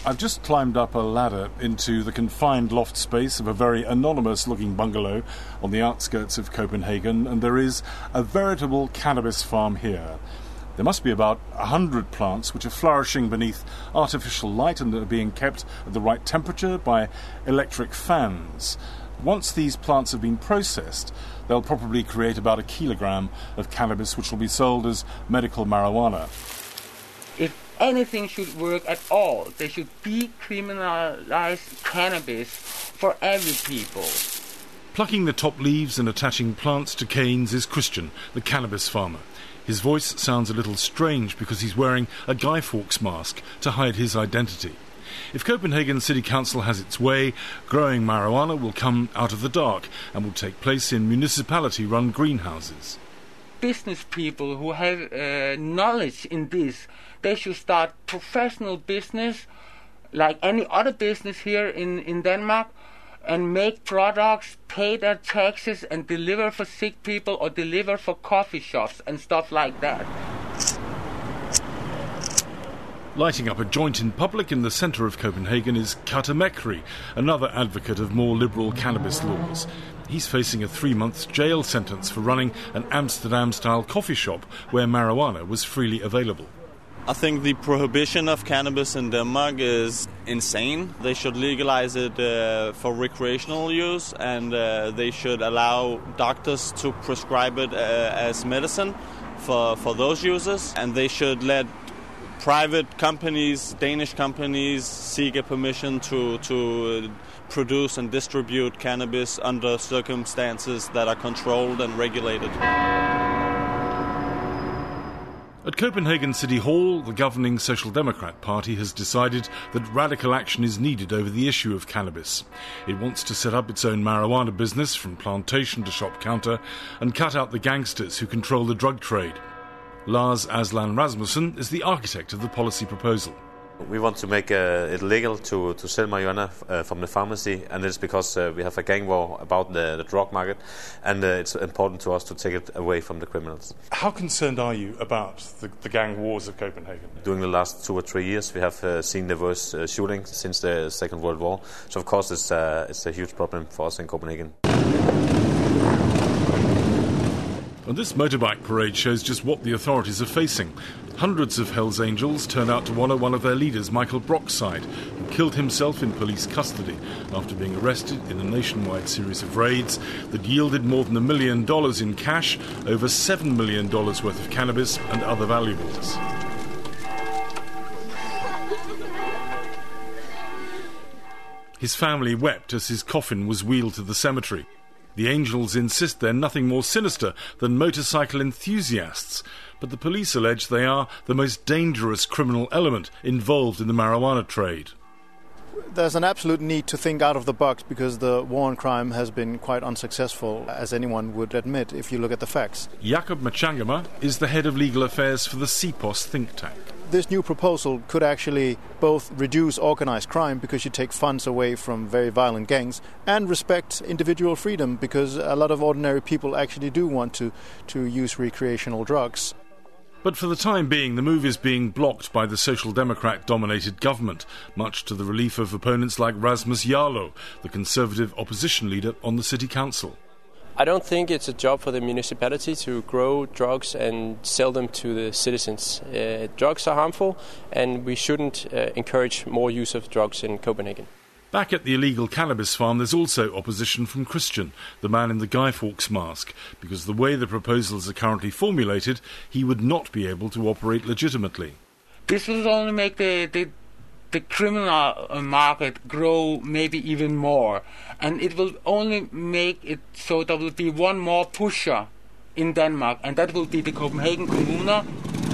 I've just climbed up a ladder into the confined loft space of a very anonymous-looking bungalow on the outskirts of Copenhagen, and there is a veritable cannabis farm here. There must be about 100 plants which are flourishing beneath artificial light and are being kept at the right temperature by electric fans. Once these plants have been processed, they'll probably create about 1 kilogram of cannabis, which will be sold as medical marijuana. If anything should work at all, they should decriminalize cannabis for every people. Plucking the top leaves and attaching plants to canes is Christian, the cannabis farmer. His voice sounds a little strange because he's wearing a Guy Fawkes mask to hide his identity. If Copenhagen City Council has its way, growing marijuana will come out of the dark and will take place in municipality-run greenhouses. Business people who have knowledge in this, they should start professional business like any other business here in Denmark and make products, pay their taxes and deliver for sick people or deliver for coffee shops and stuff like that. Lighting up a joint in public in the centre of Copenhagen is Kata Mekri, another advocate of more liberal cannabis laws. He's facing a 3-month jail sentence for running an Amsterdam-style coffee shop where marijuana was freely available. I think the prohibition of cannabis in Denmark is insane. They should legalize it for recreational use, and they should allow doctors to prescribe it as medicine for those users, and they should let private companies, Danish companies, seek a permission to produce and distribute cannabis under circumstances that are controlled and regulated. At Copenhagen City Hall, the governing Social Democrat Party has decided that radical action is needed over the issue of cannabis. It wants to set up its own marijuana business from plantation to shop counter and cut out the gangsters who control the drug trade. Lars Aslan Rasmussen is the architect of the policy proposal. We want to make it legal to sell marijuana from the pharmacy, and it's because we have a gang war about the drug market, and it's important to us to take it away from the criminals. How concerned are you about the gang wars of Copenhagen? During the last 2 or 3 years, we have seen the worst shooting since the Second World War, so of course it's a huge problem for us in Copenhagen. And this motorbike parade shows just what the authorities are facing. Hundreds of Hells Angels turned out to honour one of their leaders, Michael Brockside, who killed himself in police custody after being arrested in a nationwide series of raids that yielded more than $1 million in cash, over $7 million worth of cannabis and other valuables. His family wept as his coffin was wheeled to the cemetery. The Angels insist they're nothing more sinister than motorcycle enthusiasts, but the police allege they are the most dangerous criminal element involved in the marijuana trade. There's an absolute need to think out of the box because the war on crime has been quite unsuccessful, as anyone would admit if you look at the facts. Jakob Machangama is the head of legal affairs for the CPOS think tank. This new proposal could actually both reduce organized crime because you take funds away from very violent gangs and respect individual freedom because a lot of ordinary people actually do want to use recreational drugs. But for the time being, the move is being blocked by the Social Democrat-dominated government, much to the relief of opponents like Rasmus Jarlov, the Conservative opposition leader on the City Council. I don't think it's a job for the municipality to grow drugs and sell them to the citizens. Drugs are harmful, and we shouldn't encourage more use of drugs in Copenhagen. Back at the illegal cannabis farm, there's also opposition from Christian, the man in the Guy Fawkes mask, because the way the proposals are currently formulated, he would not be able to operate legitimately. This will only make the criminal market grow maybe even more, and it will only make it so there will be one more pusher in Denmark, and that will be the Copenhagen Kommune.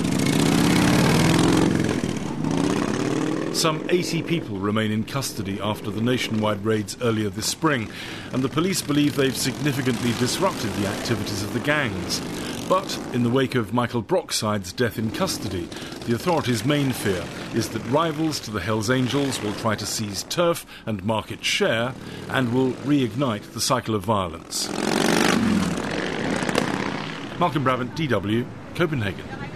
Some 80 people remain in custody after the nationwide raids earlier this spring, and the police believe they've significantly disrupted the activities of the gangs. But in the wake of Michael Brockside's death in custody, the authorities' main fear is that rivals to the Hells Angels will try to seize turf and market share and will reignite the cycle of violence. Malcolm Brabant, DW, Copenhagen.